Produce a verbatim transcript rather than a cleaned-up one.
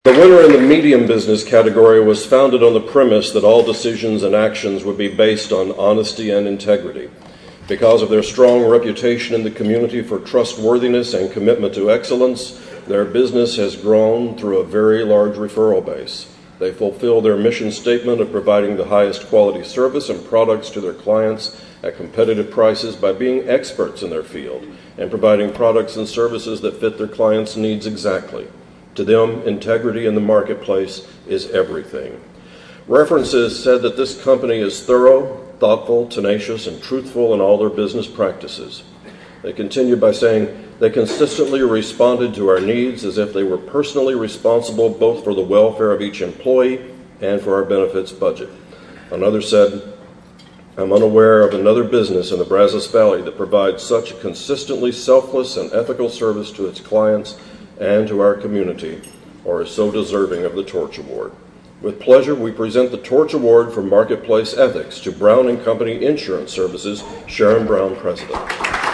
The winner in the medium business category was founded on the premise that all decisions and actions would be based on honesty and integrity. Because of their strong reputation in the community for trustworthiness and commitment to excellence, their business has grown through a very large referral base. They fulfill their mission statement of providing the highest quality service and products to their clients at competitive prices by being experts in their field and providing products and services that fit their clients' needs exactly. To them, integrity in the marketplace is everything. References said that this company is thorough, thoughtful, tenacious, and truthful in all their business practices. They continued by saying, they consistently responded to our needs as if they were personally responsible both for the welfare of each employee and for our benefits budget. Another said, I'm unaware of another business in the Brazos Valley that provides such a consistently selfless and ethical service to its clients and to our community, or is so deserving of the Torch Award. With pleasure, we present the Torch Award for Marketplace Ethics to Brown and Company Insurance Services, Sharon Brown, President.